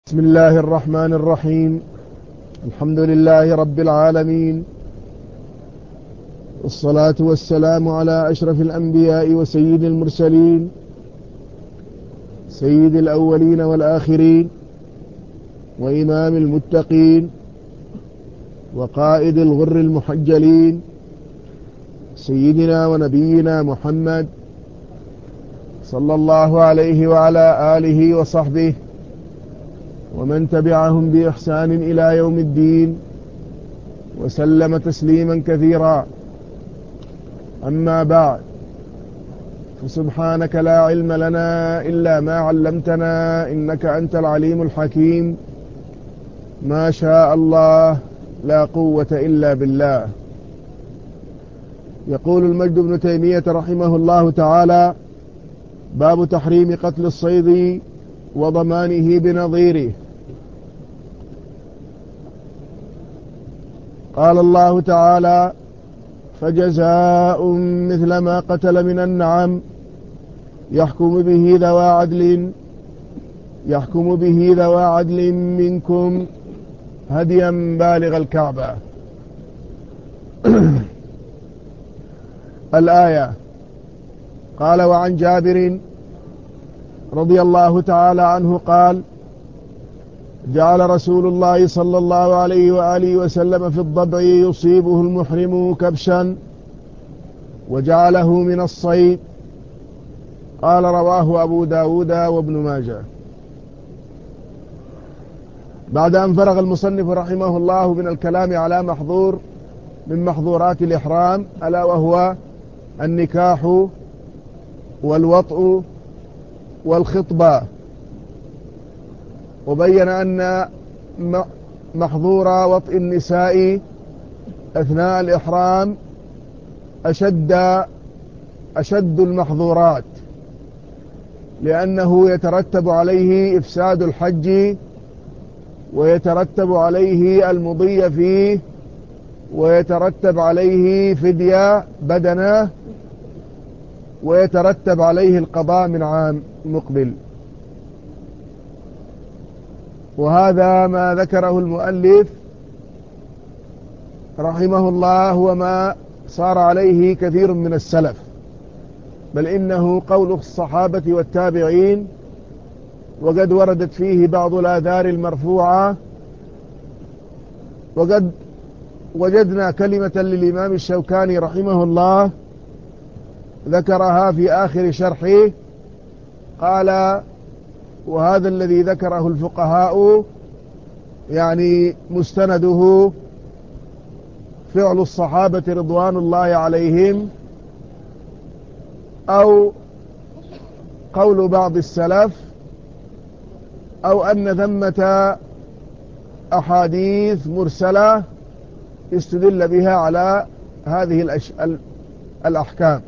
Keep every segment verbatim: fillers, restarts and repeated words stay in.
بسم الله الرحمن الرحيم. الحمد لله رب العالمين، والصلاة والسلام على أشرف الأنبياء وسيد المرسلين، سيد الأولين والآخرين، وإمام المتقين، وقائد الغر المحجلين، سيدنا ونبينا محمد صلى الله عليه وعلى آله وصحبه ومن تبعهم بإحسان إلى يوم الدين، وسلم تسليما كثيرا. أما بعد، فسبحانك لا علم لنا إلا ما علمتنا إنك أنت العليم الحكيم. ما شاء الله لا قوة إلا بالله. يقول المجد بن تيمية رحمه الله تعالى: باب تحريم قتل الصيد وضمانه بنظيره. قال الله تعالى: فجزاء مثل ما قتل من النعم يحكم به ذوى عدل يحكم به ذوى عدل منكم هديا بالغ الكعبة. الآية. قال: وعن جابر رضي الله تعالى عنه قال: جعل رسول الله صلى الله عليه وآله وسلم في الضبع يصيبه المحرم كبشا وجعله من الصيد. قال: رواه أبو داود وابن ماجه. بعد أن فرغ المصنف رحمه الله من الكلام على محظور من محظورات الإحرام، ألا وهو النكاح والوطء والخطبة، وبين أن محظور وطء النساء أثناء الإحرام أشد أشد المحظورات، لأنه يترتب عليه إفساد الحج، ويترتب عليه المضي فيه، ويترتب عليه فدية بدنه، ويترتب عليه القضاء من عام مقبل. وهذا ما ذكره المؤلف رحمه الله هو ما صار عليه كثير من السلف، بل إنه قول الصحابة والتابعين، وقد وردت فيه بعض الآثار المرفوعة. وقد وجدنا كلمة للإمام الشوكاني رحمه الله ذكرها في آخر شرحه، قال: وهذا الذي ذكره الفقهاء يعني مستنده فعل الصحابة رضوان الله عليهم، أو قول بعض السلف، أو أن ثمة أحاديث مرسلة استدل بها على هذه الأش... الأحكام،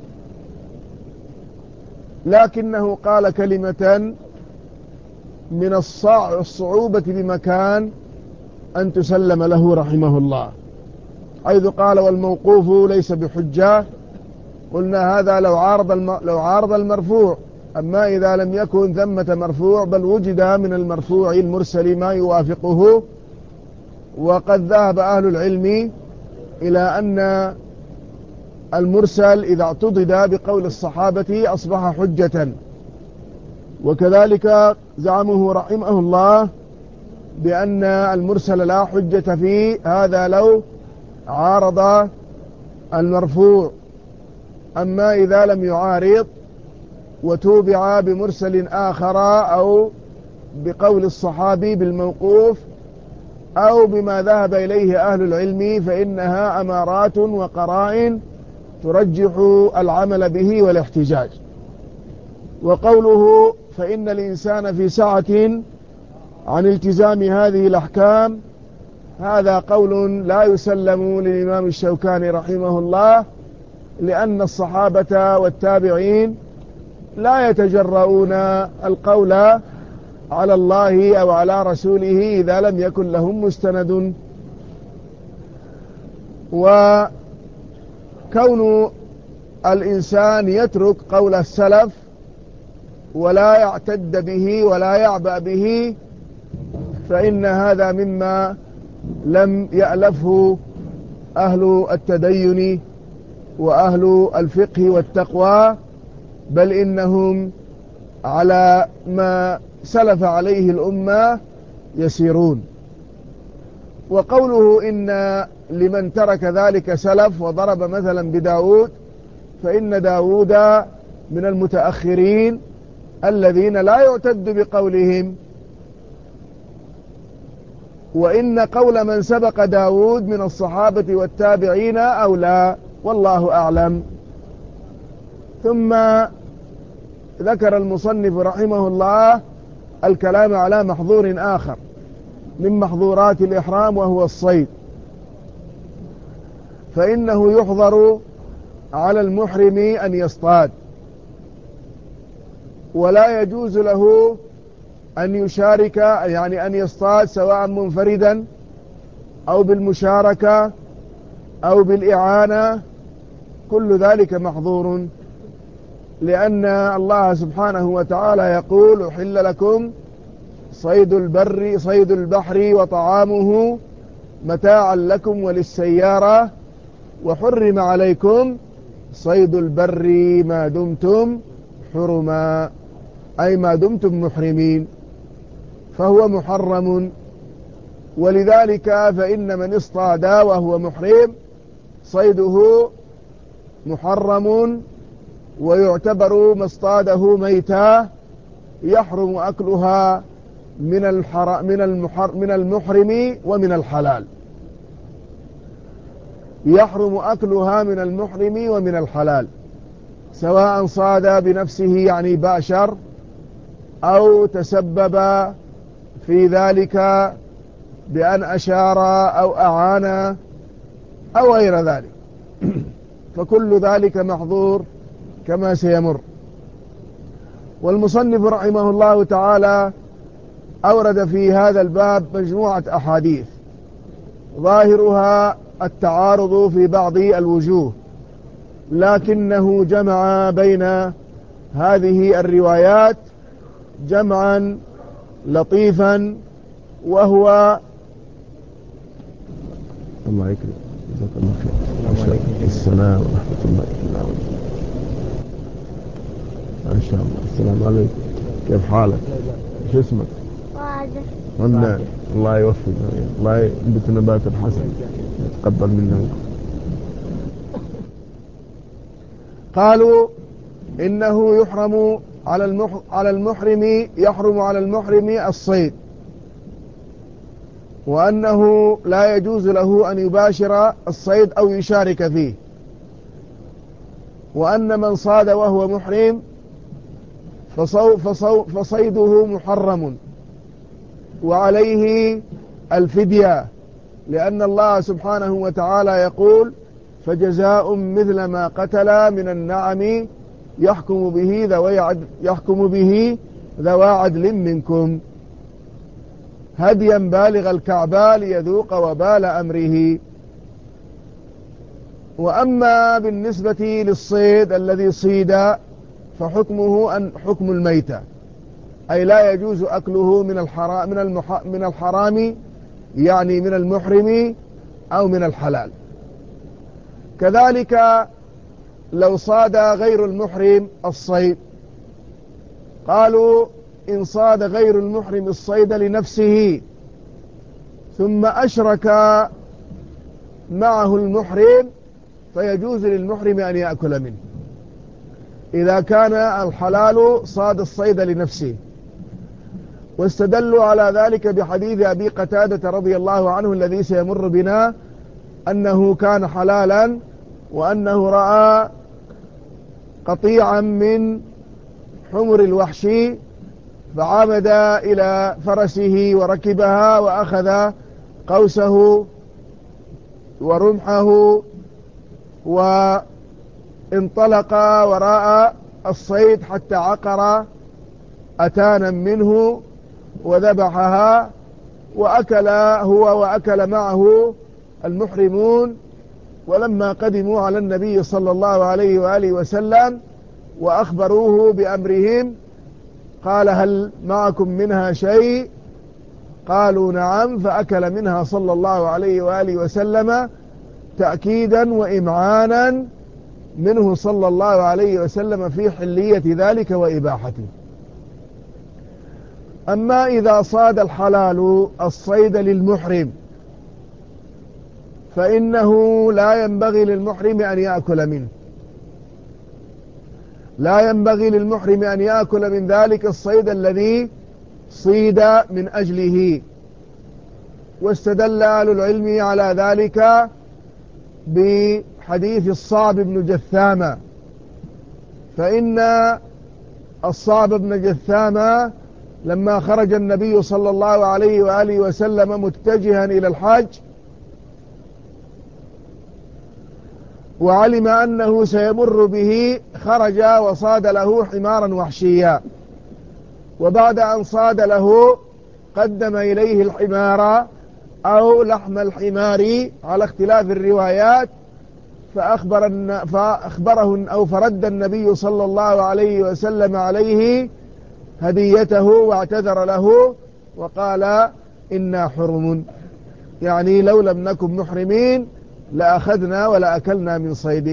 لكنه قال كلمة من الصعوبة بمكان أن تسلم له رحمه الله، حيث قال: والموقوف ليس بحجة. قلنا هذا لو عارض الم... لو عارض المرفوع، أما إذا لم يكن ثمة مرفوع بل وجد من المرفوع المرسل ما يوافقه. وقد ذهب أهل العلم إلى أن المرسل إذا اعتضد بقول الصحابة أصبح حجة، وكذلك زعمه رحمه الله بأن المرسل لا حجة فيه، هذا لو عارض المرفوع. أما إذا لم يعارض وتوبع بمرسل آخر، أو بقول الصحابي بالموقوف، أو بما ذهب إليه أهل العلم، فإنها أمارات وقرائن ترجح العمل به والاحتجاج. وقوله: فإن الإنسان في سعة عن التزام هذه الأحكام، هذا قول لا يسلم للإمام الشوكاني رحمه الله، لأن الصحابة والتابعين لا يتجرؤون القول على الله أو على رسوله إذا لم يكن لهم مستند. وكون الإنسان يترك قول السلف ولا يعتد به ولا يعبأ به، فإن هذا مما لم يألفه أهل التدين وأهل الفقه والتقوى، بل إنهم على ما سلف عليه الأمة يسيرون. وقوله إن لمن ترك ذلك سلف وضرب مثلا بداود، فإن داود من المتأخرين الذين لا يعتد بقولهم، وإن قول من سبق داود من الصحابة والتابعين أولى، والله أعلم. ثم ذكر المصنف رحمه الله الكلام على محظور آخر من محظورات الإحرام، وهو الصيد. فإنه يحظر على المحرم أن يصطاد، ولا يجوز له أن يشارك، يعني أن يصطاد سواء منفردا أو بالمشاركة أو بالإعانة، كل ذلك محظور، لأن الله سبحانه وتعالى يقول: أحل لكم صيد البر صيد البحر وطعامه متاعا لكم وللسيارة، وحرم عليكم صيد البر ما دمتم حرما، أي ما دمتم محرمين، فهو محرم. ولذلك فإن من اصطاد وهو محرم صيده محرم، ويعتبر ما اصطاده ميتة يحرم أكلها من الحر من المحر من المحرم ومن الحلال، يحرم أكلها من المحرم ومن الحلال، سواء صاد بنفسه يعني باشر، أو تسبب في ذلك بأن أشار أو أعان أو غير ذلك، فكل ذلك محظور كما سيمر. والمصنف رحمه الله تعالى أورد في هذا الباب مجموعة أحاديث ظاهرها التعارض في بعض الوجوه، لكنه جمع بين هذه الروايات جمعا لطيفا، وهو الله يكرم. جزاك الله خير. السلام عليكم. السلام ورحمة الله وبركاته. ما شاء الله. السلام عليكم. كيف حالك؟ شو اسمك؟ عندنا. الله يوفقنا، الله ينبت نبات الحسن، يتقبل منا. قالوا إنه يحرم على على المحرم يحرم على المحرم الصيد، وأنه لا يجوز له أن يباشر الصيد أو يشارك فيه، وأن من صاد وهو محرم فصو فصو فصيده محرم وعليه الفدية، لأن الله سبحانه وتعالى يقول: فجزاء مثل ما قتل من النعم يحكم به ذوي عدل يحكم به ذوى عدل منكم هديا بالغ الكعبة ليذوق وبال أمره. وأما بالنسبة للصيد الذي صيد فحكمه أن حكم الميتة، أي لا يجوز أكله من الحرام من المح من الحرام يعني من المحرم أو من الحلال. كذلك لو صاد غير المحرم الصيد، قالوا: إن صاد غير المحرم الصيد لنفسه ثم أشرك معه المحرم فيجوز للمحرم أن يأكل منه، إذا كان الحلال صاد الصيد لنفسه. واستدلوا على ذلك بحديث أبي قتادة رضي الله عنه الذي سيمر بنا، أنه كان حلالا، وأنه رأى قطيعا من حمر الوحش فعامد إلى فرسه وركبها وأخذ قوسه ورمحه وانطلق وراء الصيد حتى عقر أتانا منه وذبحها، وأكل هو وأكل معه المحرمون. ولما قدموا على النبي صلى الله عليه وآله وسلم وأخبروه بأمرهم قال: هل معكم منها شيء؟ قالوا نعم، فأكل منها صلى الله عليه وآله وسلم تأكيدا وإمعانا منه صلى الله عليه وسلم في حلية ذلك وإباحته. أما إذا صاد الحلال الصيد للمحرم فإنه لا ينبغي للمحرم أن يأكل منه، لا ينبغي للمحرم أن يأكل من ذلك الصيد الذي صيد من أجله. واستدل أهل العلم على ذلك بحديث الصعب بن جثامة، فإن الصعب بن جثامة لما خرج النبي صلى الله عليه وآله وسلم متجها إلى الحج وعلم أنه سيمر به، خرج وصاد له حمارا وحشيا، وبعد أن صاد له قدم إليه الحمار أو لحم الحمار على اختلاف الروايات، فأخبر فأخبره أو فرد النبي صلى الله عليه وسلم عليه هديته واعتذر له وقال إنا حرم، يعني لو لم نكن محرمين لأخذنا ولأكلنا من صيدك.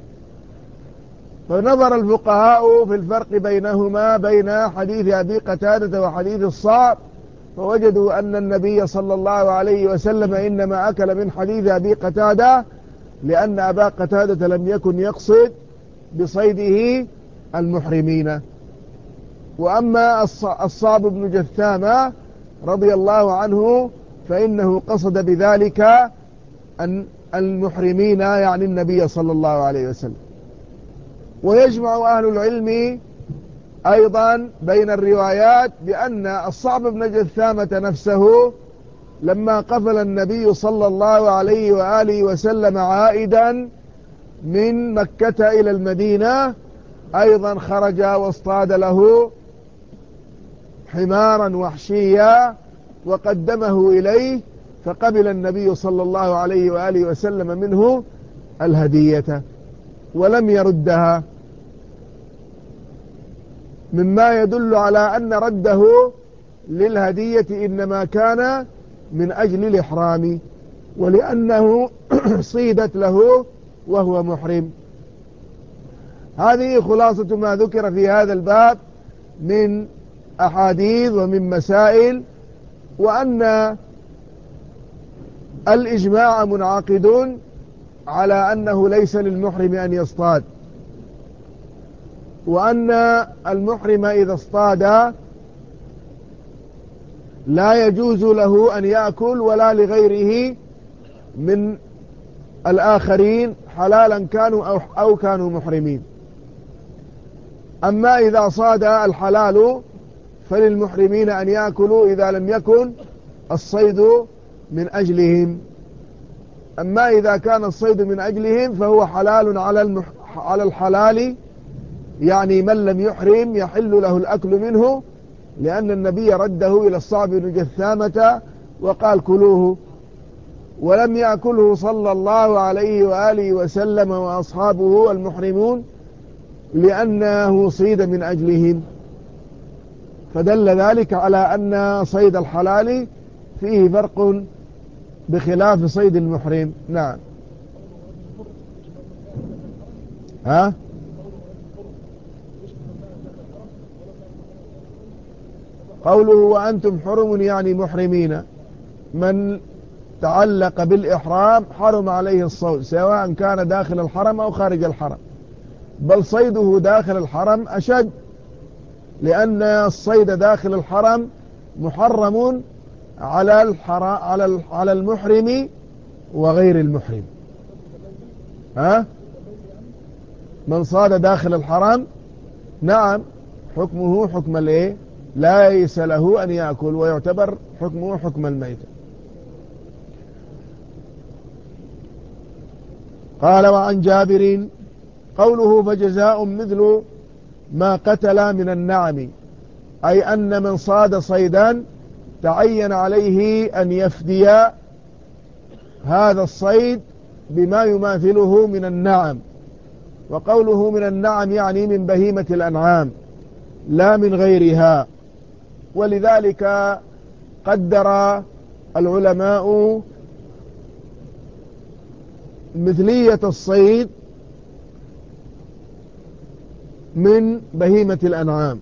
فنظر الفقهاء في الفرق بينهما بين حديث أبي قتادة وحديث الصعب، فوجدوا أن النبي صلى الله عليه وسلم إنما أكل من حديث أبي قتادة لأن أبا قتادة لم يكن يقصد بصيده المحرمين. وأما الصعب بن جثامة رضي الله عنه فإنه قصد بذلك أن المحرمين يعني النبي صلى الله عليه وسلم. ويجمع أهل العلم أيضا بين الروايات بأن الصعب بن جثامة نفسه لما قفل النبي صلى الله عليه وآله وسلم عائدا من مكة إلى المدينة أيضا خرج واصطاد له حمارا وحشيا وقدمه إليه، فقبل النبي صلى الله عليه وآله وسلم منه الهدية ولم يردها، مما يدل على أن رده للهدية إنما كان من أجل الإحرام، ولأنه صيدت له وهو محرم. هذه خلاصة ما ذكر في هذا الباب من أحاديث ومن مسائل، وأن الإجماع منعقد على أنه ليس للمحرم أن يصطاد، وأن المحرم إذا اصطاد لا يجوز له أن يأكل ولا لغيره من الآخرين حلالا كانوا أو, أو كانوا محرمين. أما إذا صاد الحلال فللمحرمين أن يأكلوا إذا لم يكن الصيد من أجلهم. أما إذا كان الصيد من أجلهم فهو حلال على المح... على الحلال، يعني من لم يحرم يحل له الأكل منه، لأن النبي رده إلى الصعب بن جثامة وقال كلوه، ولم يأكله صلى الله عليه وآله وسلم وأصحابه المحرمون لأنه صيد من أجلهم. فدل ذلك على أن صيد الحلال فيه فرق بخلاف صيد المحرم. نعم. ها قوله وأنتم حرم يعني محرمين، من تعلق بالإحرام حرم عليه الصيد سواء كان داخل الحرم أو خارج الحرم، بل صيده داخل الحرم أشد، لأن الصيد داخل الحرم محرم على الحر... على على المحرم وغير المحرم. ها من صاد داخل الحرم نعم حكمه حكم الايه، ليس له أن يأكل ويعتبر حكمه حكم الميت. قال وعن جابر قوله فجزاء مثل ما قتل من النعم، أي أن من صاد صيدا تعين عليه أن يفدي هذا الصيد بما يماثله من النعم، وقوله من النعم يعني من بهيمة الأنعام لا من غيرها. ولذلك قدر العلماء مثلية الصيد من بهيمة الأنعام،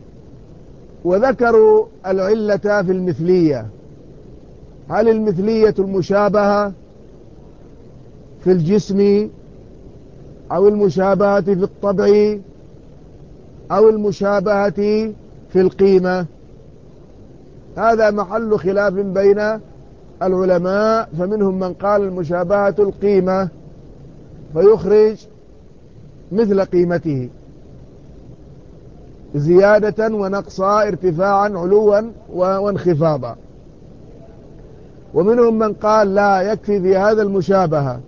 وذكروا العلة في المثلية. هل المثلية المشابهة في الجسم، أو المشابهة في الطبع، أو المشابهة في القيمة؟ هذا محل خلاف بين العلماء، فمنهم من قال المشابهة القيمة فيخرج مثل قيمته زيادة ونقصا، ارتفاعا علوا وانخفاضا. ومنهم من قال لا، يكفي في هذا المشابهة،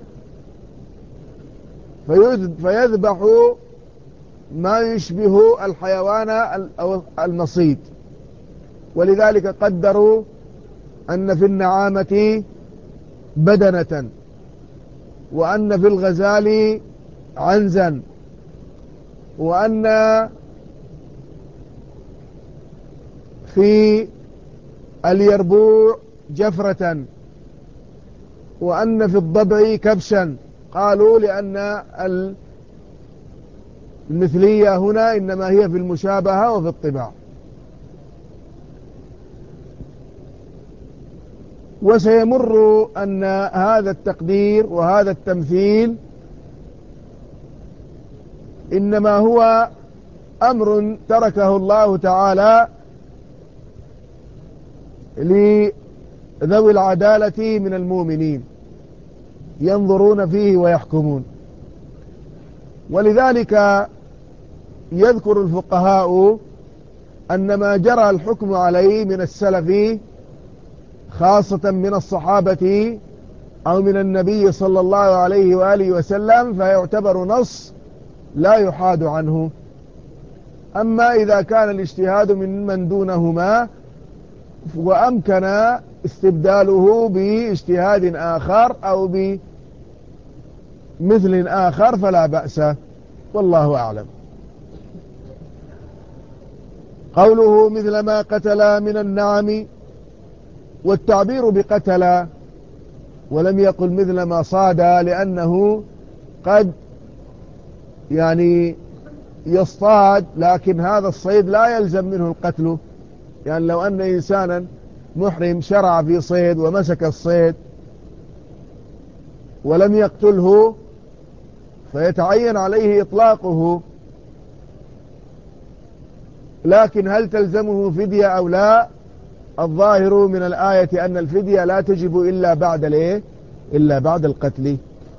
فيذبح ما يشبه الحيوان أو المصيد. ولذلك قدروا أن في النعامة بدنة، وأن في الغزال عنزا، وأن في اليربوع جفرة، وأن في الضبع كبشا. قالوا لأن المثلية هنا إنما هي في المشابهة وفي الطباع. وسيمر أن هذا التقدير وهذا التمثيل إنما هو أمر تركه الله تعالى لذوي العدالة من المؤمنين ينظرون فيه ويحكمون. ولذلك يذكر الفقهاء أن ما جرى الحكم عليه من السلف خاصة من الصحابة أو من النبي صلى الله عليه وآله وسلم فيعتبر نص لا يحاد عنه. أما إذا كان الاجتهاد من من دونهما وأمكن استبداله باجتهاد آخر أو بمثل آخر فلا بأس، والله أعلم. قوله مثل ما قتل من النعم، والتعبير بقتل ولم يقل مثل ما صاد، لأنه قد يعني يصطاد لكن هذا الصيد لا يلزم منه القتل. يعني لو أن إنسانا محرم شرع في صيد ومسك الصيد ولم يقتله فيتعين عليه إطلاقه، لكن هل تلزمه فدية أو لا؟ الظاهر من الآية أن الفدية لا تجب إلا بعد الايه إلا بعد القتل.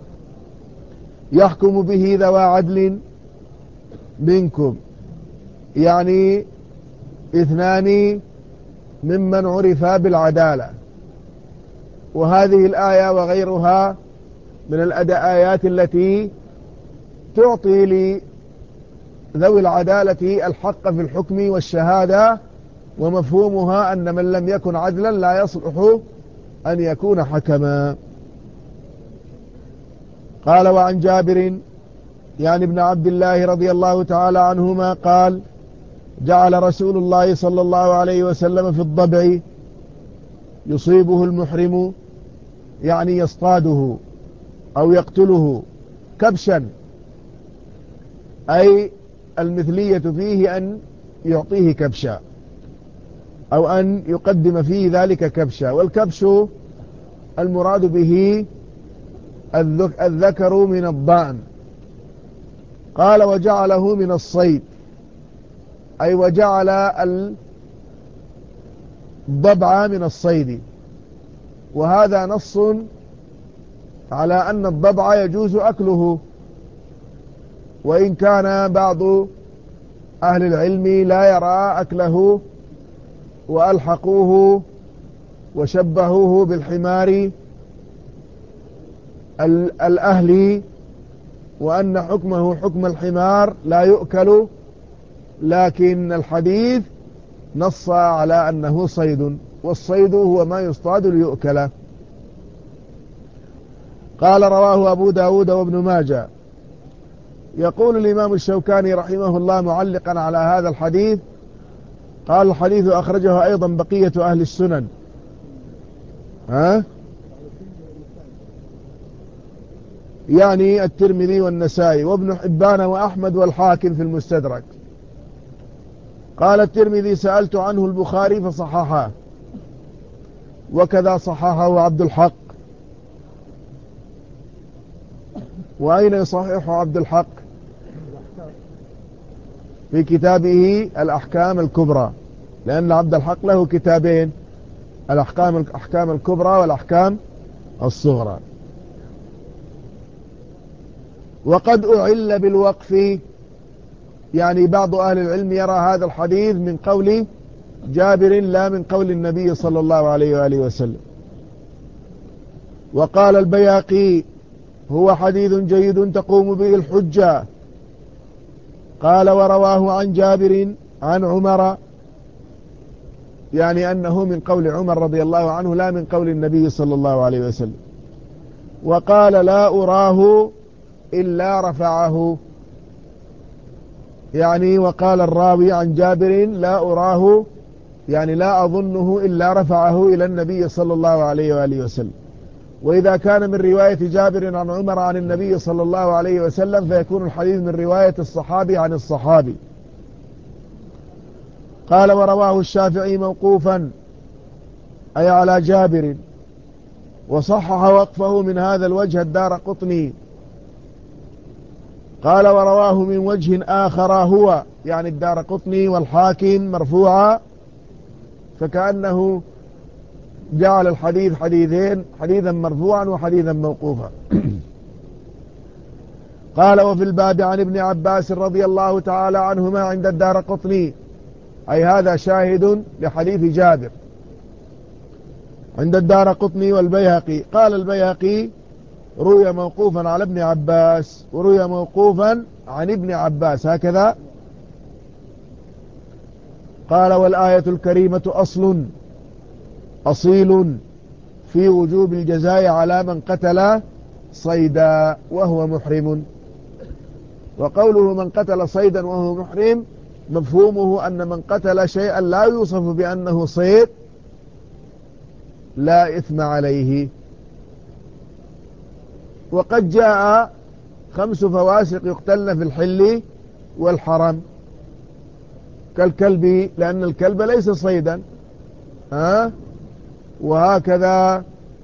يحكم به ذوى عدل منكم، يعني اثنان ممن عرفا بالعدالة. وهذه الآية وغيرها من الآيات التي تعطي لذوي العدالة الحق في الحكم والشهادة، ومفهومها أن من لم يكن عدلا لا يصلح أن يكون حكما. قال وعن جابر يعني ابن عبد الله رضي الله تعالى عنهما قال جعل رسول الله صلى الله عليه وسلم في الضبع يصيبه المحرم، يعني يصطاده أو يقتله، كبشا، أي المثلية فيه أن يعطيه كبشا أو أن يقدم فيه ذلك كبشا. والكبش المراد به الذكر من الضأن. قال وجعله من الصيد، أي وجعل الضبع من الصيد. وهذا نص على أن الضبع يجوز أكله، وإن كان بعض أهل العلم لا يرى أكله، وألحقوه وشبهوه بالحمار الأهلي، وأن حكمه حكم الحمار لا يؤكل، لكن الحديث نص على أنه صيد، والصيد هو ما يصطاد ليؤكل. قال رواه أبو داود وابن ماجه. يقول الإمام الشوكاني رحمه الله معلقا على هذا الحديث قال الحديث أخرجه أيضا بقية أهل السنن. ها؟ يعني الترمذي والنسائي وابن حبان وأحمد والحاكم في المستدرك. قال الترمذي سألت عنه البخاري فصححه، وكذا صححه عبد الحق. وأين يصحح عبد الحق؟ في كتابه الأحكام الكبرى، لأن عبد الحق له كتابين، الأحكام الأحكام الكبرى والأحكام الصغرى. وقد أعل بالوقف، يعني بعض أهل العلم يرى هذا الحديث من قول جابر لا من قول النبي صلى الله عليه وآله وسلم. وقال البياقي هو حديث جيد تقوم به الحجة. قال ورواه عن جابر عن عمر، يعني أنه من قول عمر رضي الله عنه لا من قول النبي صلى الله عليه وسلم. وقال لا أراه إلا رفعه، يعني وقال الراوي عن جابر لا أراه، يعني لا أظنه إلا رفعه إلى النبي صلى الله عليه وآله وسلم. وإذا كان من رواية جابر عن عمر عن النبي صلى الله عليه وسلم فيكون الحديث من رواية الصحابي عن الصحابي. قال ورواه الشافعي موقوفا أي على جابر، وصحح وقفه من هذا الوجه الدارقطني. قال ورواه من وجه آخر هو يعني الدارقطني والحاكم مرفوعا، فكأنه جعل الحديث حديثين، حديثا مرفوعا وحديثا موقوفا. قال وفي الباب عن ابن عباس رضي الله تعالى عنهما عند الدارقطني، أي هذا شاهد لحديث جابر عند الدارقطني والبيهقي. قال البيهقي روي موقوفا على ابن عباس وروي موقوفا عن ابن عباس هكذا. قال والآية الكريمة أصل أصيل في وجوب الجزاء على من قتل صيدا وهو محرم. وقوله من قتل صيدا وهو محرم مفهومه أن من قتل شيئا لا يوصف بأنه صيد لا إثم عليه. وقد جاء خمس فواسق يقتلن في الحل والحرم كالكلب، لأن الكلب ليس صيدا، ها؟ وهكذا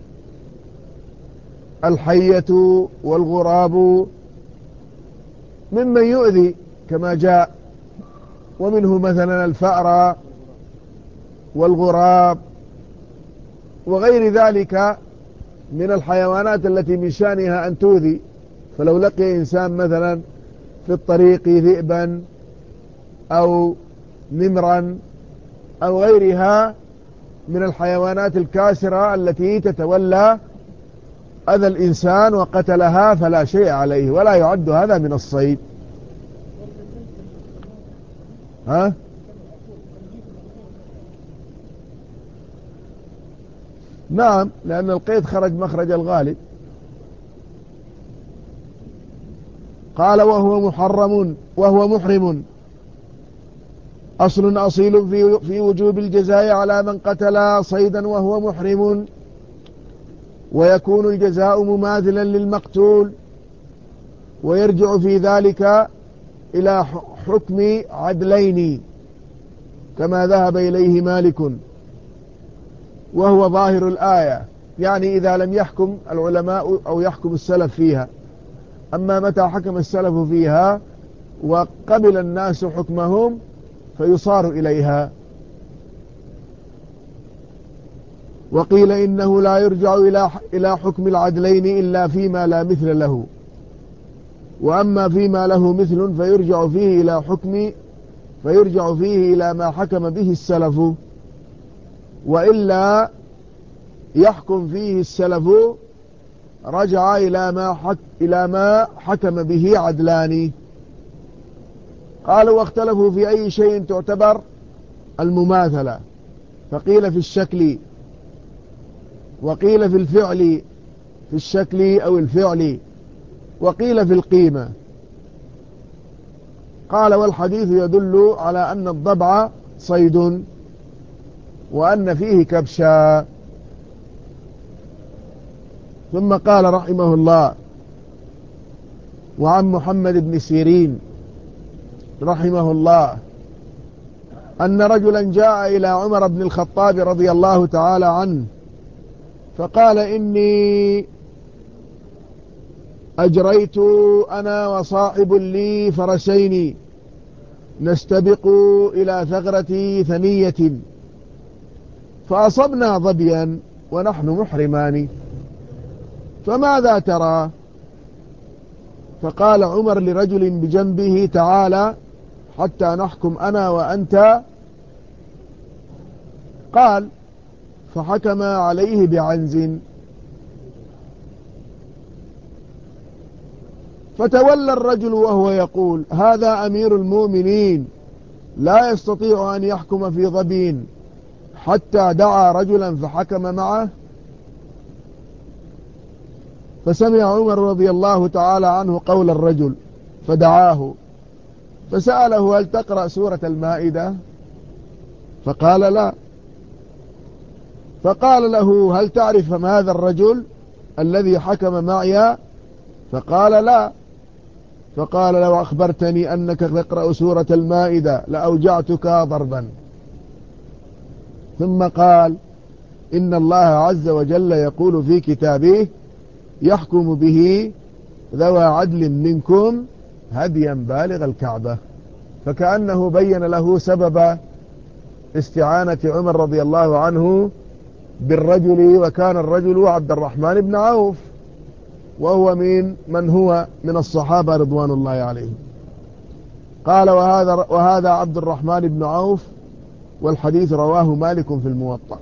الحية والغراب ممن يؤذي كما جاء، ومنه مثلا الفأر والغراب وغير ذلك من الحيوانات التي من شأنها أن تؤذي. فلو لقي إنسان مثلا في الطريق ذئبا أو نمرا أو غيرها من الحيوانات الكاسرة التي تتولى أذى الإنسان وقتلها فلا شيء عليه ولا يعد هذا من الصيد. ها؟ نعم، لأن القيد خرج مخرج الغالب. قال وهو محرم وهو محرم أصل أصيل في في وجوب الجزاء على من قتل صيدا وهو محرم، ويكون الجزاء مماثلا للمقتول، ويرجع في ذلك إلى حكم عدلين كما ذهب إليه مالك، وهو ظاهر الآية، يعني إذا لم يحكم العلماء أو يحكم السلف فيها. أما متى حكم السلف فيها وقبل الناس حكمهم فيصار إليها. وقيل إنه لا يرجع إلى حكم العدلين إلا فيما لا مثل له، وأما فيما له مثل فيرجع فيه إلى حكم فيرجع فيه إلى ما حكم به السلف، وإلا يحكم فيه السلف رجع إلى ما حك إلى ما حكم به عدلان. قالوا واختلفوا في أي شيء تعتبر المماثلة، فقيل في الشكل، وقيل في الفعل، في الشكل أو الفعل، وقيل في القيمة. قال والحديث يدل على أن الضبع صيد وأن فيه كبشا. ثم قال رحمه الله: وعن محمد بن سيرين رحمه الله أن رجلا جاء إلى عمر بن الخطاب رضي الله تعالى عنه فقال: إني أجريت أنا وصاحب لي فرسين نستبق إلى ثغرة ثنية فأصبنا ظبيا ونحن محرمان، فماذا ترى؟ فقال عمر لرجل بجنبه: تعالى حتى نحكم أنا وأنت. قال: فحكم عليه بعنز. فتولى الرجل وهو يقول: هذا أمير المؤمنين لا يستطيع أن يحكم في ظبي، حتى دعا رجلا فحكم معه. فسمع عمر رضي الله تعالى عنه قول الرجل فدعاه فسأله: هل تقرأ سورة المائدة؟ فقال: لا. فقال له: هل تعرف من هذا الرجل الذي حكم معي؟ فقال: لا. فقال: لو أخبرتني أنك تقرأ سورة المائدة لأوجعتك ضربا. ثم قال: إن الله عز وجل يقول في كتابه: يحكم به ذوى عدل منكم هديا بالغ الكعبة. فكأنه بين له سبب استعانة عمر رضي الله عنه بالرجل، وكان الرجل عبد الرحمن بن عوف، وهو من من هو من الصحابة رضوان الله عليهم. قال: وهذا, وهذا عبد الرحمن بن عوف، والحديث رواه مالك في الموطأ.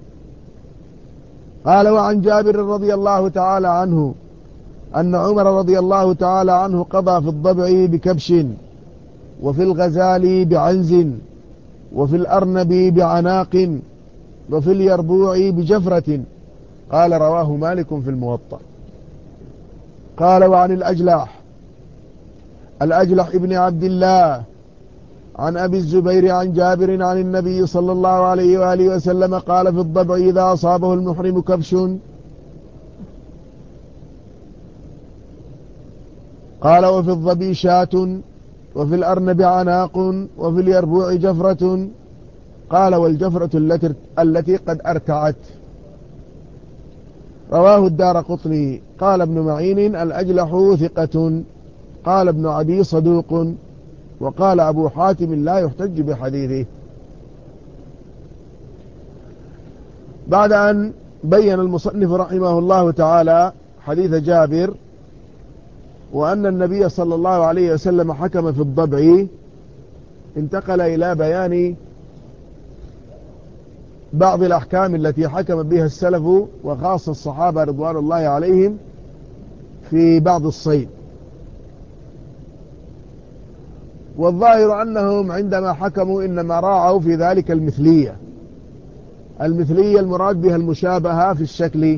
قال: وعن جابر رضي الله تعالى عنه أن عمر رضي الله تعالى عنه قضى في الضبع بكبش، وفي الغزال بعنز، وفي الأرنب بعناق، وفي اليربوع بجفرة. قال: رواه مالك في الموطأ. قال: وعن الأجلح الأجلح ابن عبد الله عن أبي الزبير عن جابر عن النبي صلى الله عليه وآله وسلم قال: في الضبع إذا أصابه المحرم كبش، قال: وفي الظبي شاة، وفي الأرنب عناق، وفي اليربوع جفرة. قال: والجفرة التي, التي قد أرتعت. رواه الدارقطني. قال ابن معين: الأجلح ثقة. قال ابن عدي: صدوق. وقال أبو حاتم: لا يحتج بحديثه. بعد أن بين المصنف رحمه الله تعالى حديث جابر وأن النبي صلى الله عليه وسلم حكم في الضبع، انتقل إلى بيان بعض الأحكام التي حكم بها السلف وخاصة الصحابة رضوان الله عليهم في بعض الصيد. والظاهر أنهم عندما حكموا إنما راعوا في ذلك المثلية. المثلية المراد بها المشابهة في الشكل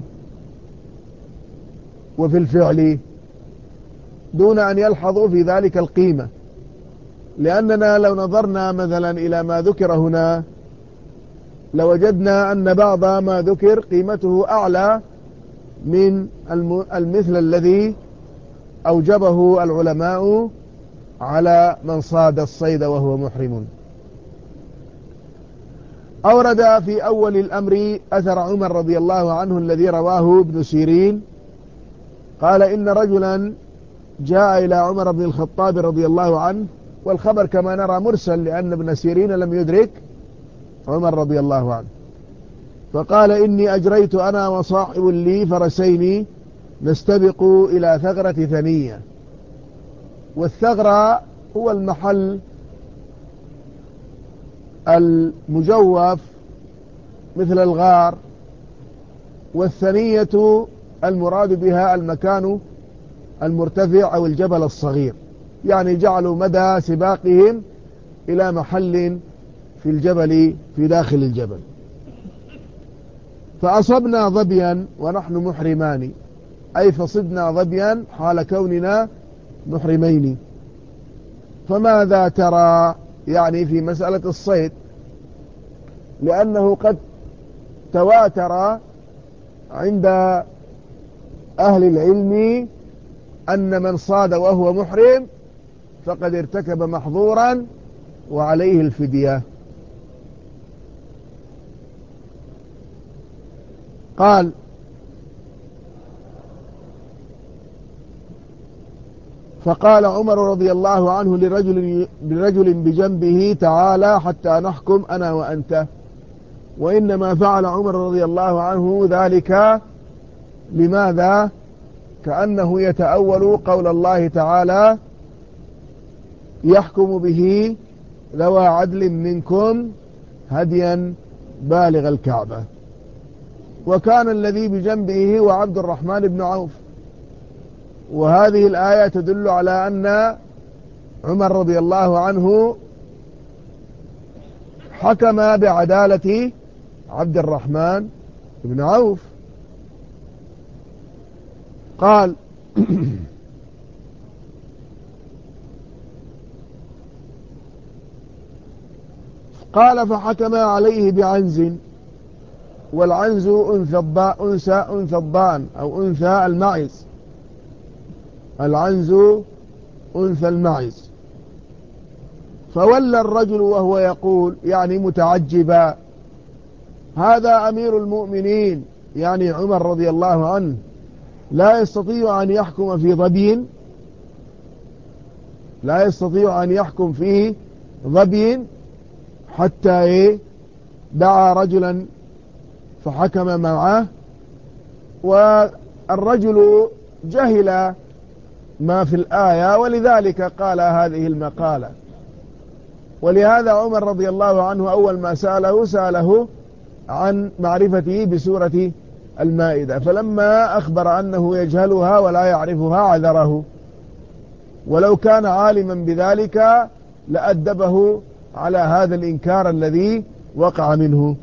وفي الفعل، دون أن يلحظوا في ذلك القيمة. لأننا لو نظرنا مثلا إلى ما ذكر هنا لوجدنا أن بعض ما ذكر قيمته أعلى من المثل الذي أوجبه العلماء على من صاد الصيد وهو محرم. أورد في أول الأمر أثر عمر رضي الله عنه الذي رواه ابن سيرين، قال: إن رجلا جاء إلى عمر بن الخطاب رضي الله عنه، والخبر كما نرى مرسل لأن ابن سيرين لم يدرك عمر رضي الله عنه، فقال: إني أجريت أنا وصاحب لي فرسين نستبق إلى ثغرة ثنية. والثغرة هو المحل المجوف مثل الغار، والثنية المراد بها المكان المرتفع أو الجبل الصغير، يعني جعلوا مدى سباقهم إلى محل في الجبل في داخل الجبل. فأصبنا ظبيا ونحن محرمان، أي فصدنا ظبيا حال كوننا محرمين. فماذا ترى؟ يعني في مسألة الصيد، لأنه قد تواتر عند أهل العلم أن من صاد وهو محرم فقد ارتكب محظورا وعليه الفدية. قال فقال عمر رضي الله عنه لرجل, لرجل بجنبه تعالى حتى نحكم أنا وأنت. وإنما فعل عمر رضي الله عنه ذلك لماذا؟ كأنه يتأول قول الله تعالى يحكم به ذوى عدل منكم هديا بالغ الكعبة. وكان الذي بجنبه هو عبد الرحمن بن عوف. وهذه الآية تدل على أن عمر رضي الله عنه حكم بعدالة عبد الرحمن بن عوف. قال قال فحكم عليه بعنز. والعنز أنثى أنثى أنثى الضان أو أنثى المعز. العنز أنثى المعز. فولى الرجل وهو يقول يعني متعجبا هذا أمير المؤمنين يعني عمر رضي الله عنه لا يستطيع أن يحكم في ظبي لا يستطيع أن يحكم فيه ظبي حتى إيه دعا رجلا فحكم معه. والرجل جهل ما في الآية ولذلك قال هذه المقالة. ولهذا عمر رضي الله عنه أول ما سأله سأله عن معرفته بسورة المائدة. فلما أخبر أنه يجهلها ولا يعرفها عذره. ولو كان عالما بذلك لأدبه على هذا الإنكار الذي وقع منه.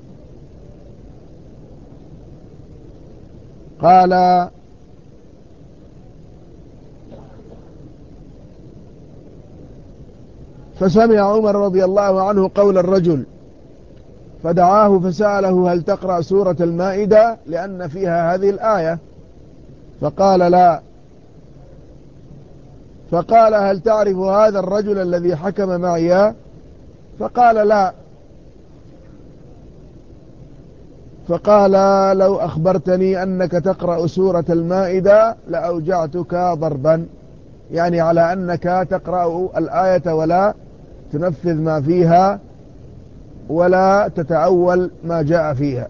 قال فسمع عمر رضي الله عنه قول الرجل فدعاه فسأله هل تقرأ سورة المائدة لأن فيها هذه الآية؟ فقال لا. فقال هل تعرف هذا الرجل الذي حكم معي؟ فقال لا. فقال لو أخبرتني أنك تقرأ سورة المائدة لأوجعتك ضربا، يعني على أنك تقرأ الآية ولا تنفذ ما فيها ولا تتأول ما جاء فيها.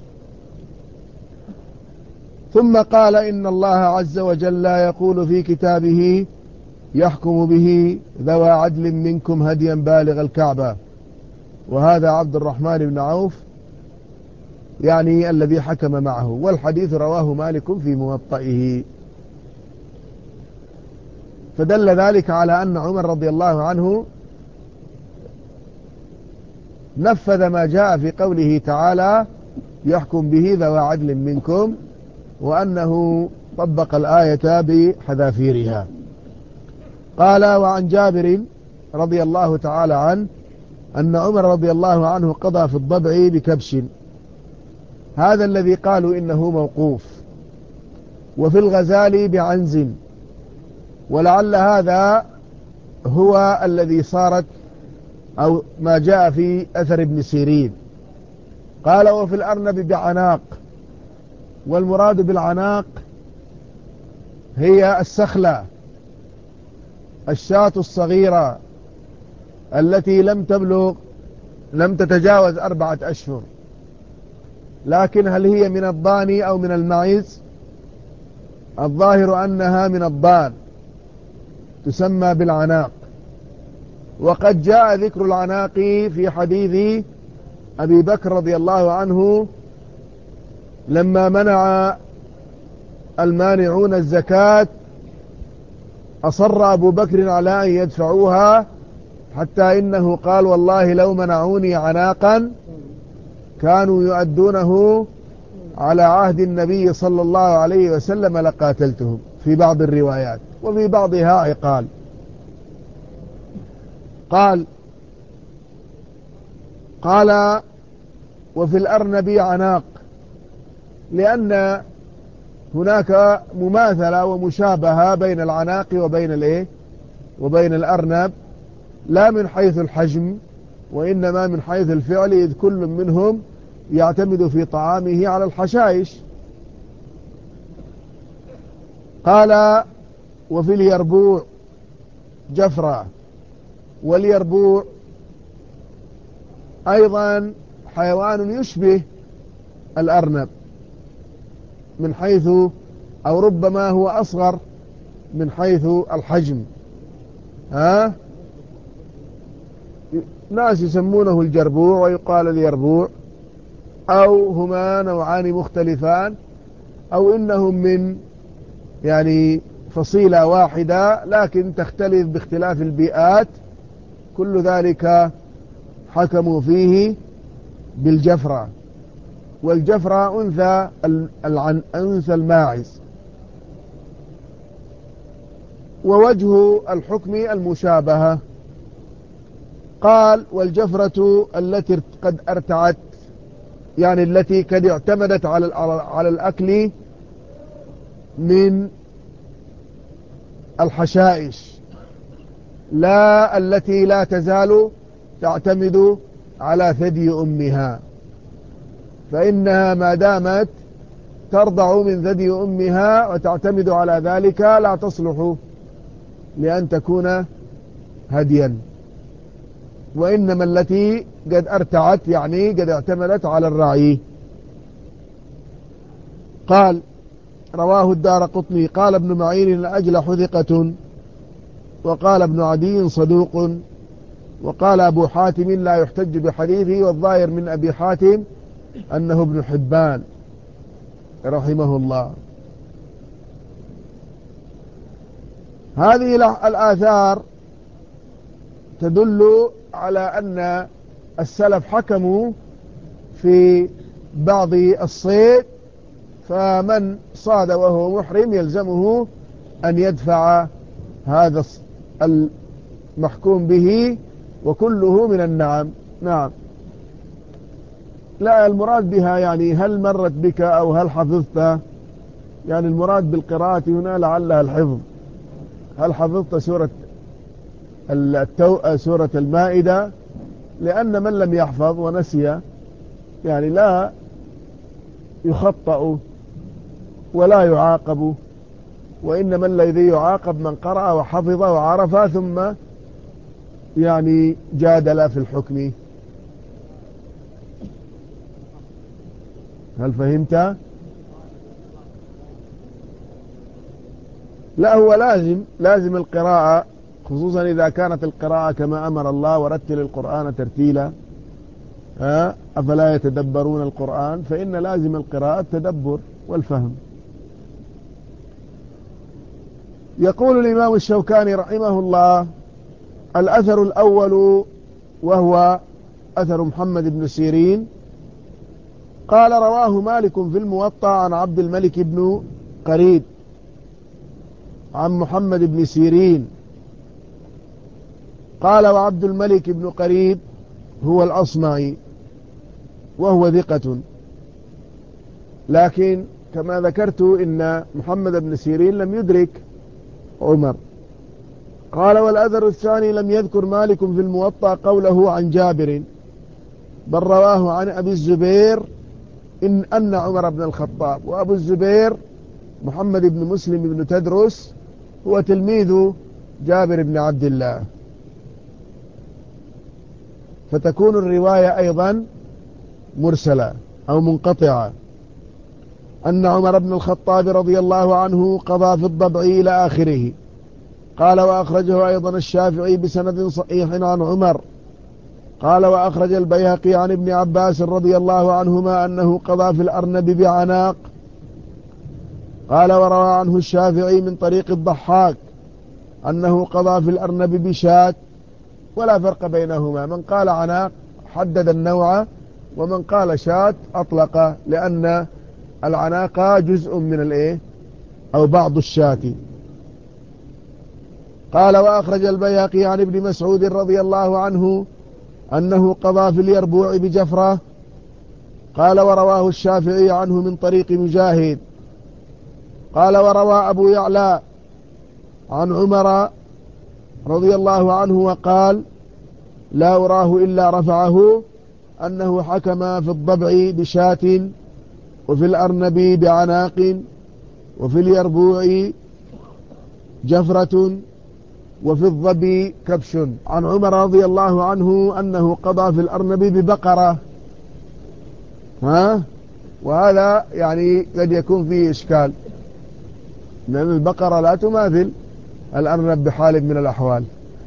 ثم قال إن الله عز وجل يقول في كتابه يحكم به ذوى عدل منكم هديا بالغ الكعبة. وهذا عبد الرحمن بن عوف يعني الذي حكم معه. والحديث رواه مالك في موطئه. فدل ذلك على أن عمر رضي الله عنه نفذ ما جاء في قوله تعالى يحكم به ذوى عدل منكم، وأنه طبق الآية بحذافيرها. قال وعن جابر رضي الله تعالى عنه أن عمر رضي الله عنه قضى في الضبع بكبش. هذا الذي قالوا إنه موقوف. وفي الغزال بعنز. ولعل هذا هو الذي صارت أو ما جاء في أثر ابن سيرين. قال وفي الأرنب بعناق. والمراد بالعناق هي السخلة الشاة الصغيرة التي لم تبلغ لم تتجاوز أربعة أشهر. لكن هل هي من الضان أو من المعز؟ الظاهر أنها من الضان تسمى بالعناق. وقد جاء ذكر العناق في حديث أبي بكر رضي الله عنه لما منع المانعون الزكاة أصر أبو بكر على أن يدفعوها، حتى إنه قال والله لو منعوني عناقا كانوا يؤدونه على عهد النبي صلى الله عليه وسلم لقاتلتهم، في بعض الروايات وفي بعضها عقال. قال قال وفي الأرنب عناق، لأن هناك مماثلة ومشابهة بين العناق وبين الايه وبين الأرنب، لا من حيث الحجم وإنما من حيث الفعل، إذ كل منهم يعتمد في طعامه على الحشائش. قال وفي اليربوع جفرة، واليربوع أيضا حيوان يشبه الأرنب من حيث، أو ربما هو أصغر من حيث الحجم. ها ناس يسمونه الجربوع ويقال اليربوع، أو هما نوعان مختلفان، أو إنهم من يعني فصيلة واحدة لكن تختلف باختلاف البيئات. كل ذلك حكموا فيه بالجفرة، والجفرة أنثى أنثى الماعز. ووجه الحكم المشابهة. قال والجفرة التي قد ارتعت، يعني التي قد اعتمدت على على الأكل من الحشائش، لا التي لا تزال تعتمد على ثدي أمها، فإنها ما دامت ترضع من ثدي أمها وتعتمد على ذلك لا تصلح لأن تكون هديا، وإنما التي قد ارتعت يعني قد اعتمدت على الرعي. قال رواه الدارقطني قال ابن معين الأجل حذقة، وقال ابن عدي صدوق، وقال أبو حاتم لا يحتج بحديثه، والظاهر من أبي حاتم أنه ابن حبان رحمه الله. هذه الآثار تدل على أن السلف حكموا في بعض الصيد، فمن صاد وهو محرم يلزمه أن يدفع هذا المحكوم به، وكله من النعم. نعم، لا المراد بها يعني هل مرت بك أو هل حفظت، يعني المراد بالقراءة هنا لعلها الحفظ. هل حفظت سورة التو... سورة المائدة؟ لأن من لم يحفظ ونسي يعني لا يخطأ ولا يعاقب، وإنما الذي يعاقب من قرأ وحفظ وعرف ثم يعني جادل في الحكم. هل فهمت؟ لا هو لازم لازم القراءة، خصوصا إذا كانت القراءة كما أمر الله ورتل القرآن ترتيلا، أفلا يتدبرون القرآن، فإن لازم القراءة التدبر والفهم. يقول الإمام الشوكاني رحمه الله: الأثر الأول وهو أثر محمد بن سيرين قال رواه مالك في الموطأ عن عبد الملك بن قريب عن محمد بن سيرين قال وعبد الملك بن قريب هو الأصمعي وهو ثقة، لكن كما ذكرت إن محمد بن سيرين لم يدرك عمر. قال والأثر الثاني لم يذكر مالك في الموطأ قوله عن جابر، بل رواه عن أبي الزبير إن أن عمر بن الخطاب، وأبو الزبير محمد بن مسلم بن تدرس هو تلميذ جابر بن عبد الله، فتكون الرواية أيضا مرسلة أو منقطعة. أن عمر بن الخطاب رضي الله عنه قضى في الضبع إلى آخره. قال وأخرجه أيضا الشافعي بسند صحيح عن عمر. قال وأخرج البيهقي عن ابن عباس رضي الله عنهما أنه قضى في الأرنب بعناق. قال وروى عنه الشافعي من طريق الضحاك أنه قضى في الأرنب بشاة، ولا فرق بينهما، من قال عناق حدد النوع، ومن قال شاة أطلق، لأن العناق جزء من الإيه أو بعض الشاة. قال وأخرج البيهقي عن ابن مسعود رضي الله عنه أنه قضى في اليربوع بجفرة. قال ورواه الشافعي عنه من طريق مجاهد. قال وروى أبو يعلى عن عمر رضي الله عنه وقال لا أراه إلا رفعه أنه حكم في الضبع بشاة وفي الأرنب بعناق وفي اليربوع جفرة وفي الظبي كبش. عن عمر رضي الله عنه أنه قضى في الأرنب ببقرة. ها؟ وهذا يعني قد يكون فيه إشكال، لأن البقرة لا تماثل الأرنب بحال من الأحوال.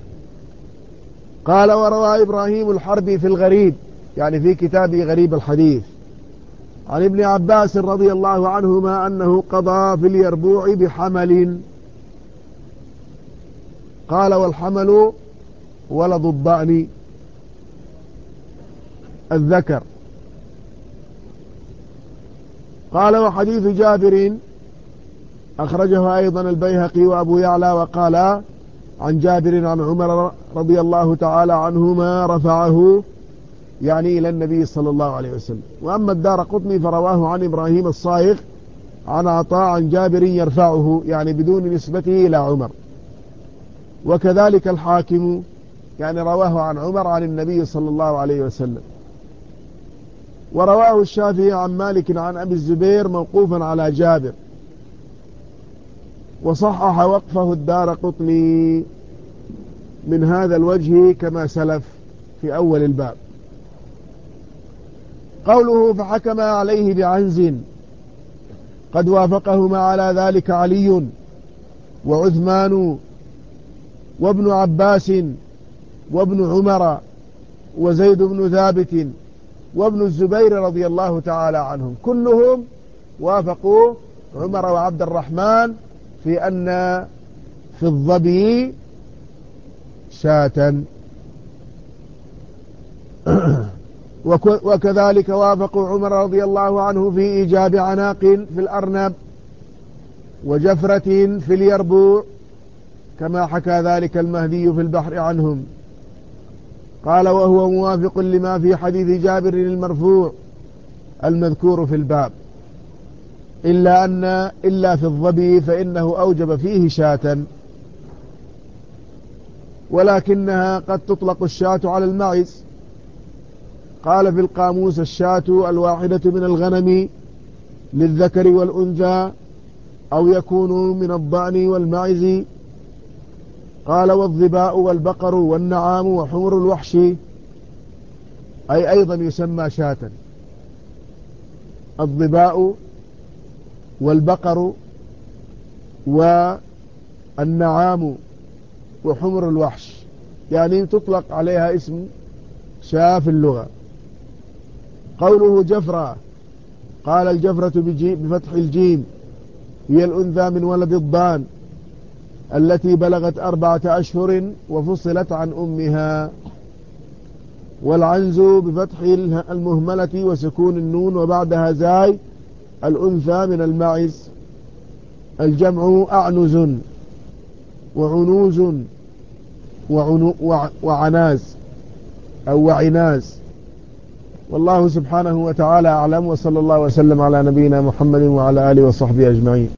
قال وروى إبراهيم الحربي في الغريب، يعني في كتابه غريب الحديث، عن ابن عباس رضي الله عنهما أنه قضى في اليربوع بحمل. قال والحمل ولد الضأن الذكر. قال وحديث جابر أخرجه أيضا البيهقي وأبو يعلى وقال عن جابر عن عمر رضي الله تعالى عنهما رفعه، يعني إلى النبي صلى الله عليه وسلم. وأما الدارقطني فرواه عن إبراهيم الصائغ عن عطاء عن جابر يرفعه، يعني بدون نسبته إلى عمر. وكذلك الحاكم يعني رواه عن عمر عن النبي صلى الله عليه وسلم. ورواه الشافعي عن مالك عن أبي الزبير موقوفا على جابر، وصحح وقفه الدارقطني من هذا الوجه كما سلف في أول الباب. قوله فحكم عليه بعنز، قد وافقهما على ذلك علي وعثمان وابن عباس وابن عمر وزيد بن ثابت وابن الزبير رضي الله تعالى عنهم، كلهم وافقوا عمر وعبد الرحمن في أن في الظبي شاة. وكذلك وافقوا عمر رضي الله عنه في إيجاب عناق في الأرنب وجفرة في اليربوع، كما حكى ذلك المهدي في البحر عنهم. قال وهو موافق لما في حديث جابر المرفوع المذكور في الباب، إلا أن إلا في الظبي فإنه أوجب فيه شاة، ولكنها قد تطلق الشاة على المعز. قال في القاموس الشاة الواحدة من الغنم للذكر والأنثى، أو يكون من الضأن والمعز. قال والظباء والبقر والنعام وحمر الوحش، أي أيضا يسمى شاة. الظباء والبقر والنعام وحمر الوحش، يعني تطلق عليها اسم شاة في اللغة. قوله جفرة، قال الجفرة بفتح الجيم هي الأنثى من ولد الضان التي بلغت أربعة أشهر وفصلت عن أمها. والعنز بفتح المهملة وسكون النون وبعدها زاي الأنثى من المعز. الجمع أعنز وعنوز وعنو وعناز أو وعناز. والله سبحانه وتعالى أعلم، وصلى الله وسلم على نبينا محمد وعلى آله وصحبه أجمعين.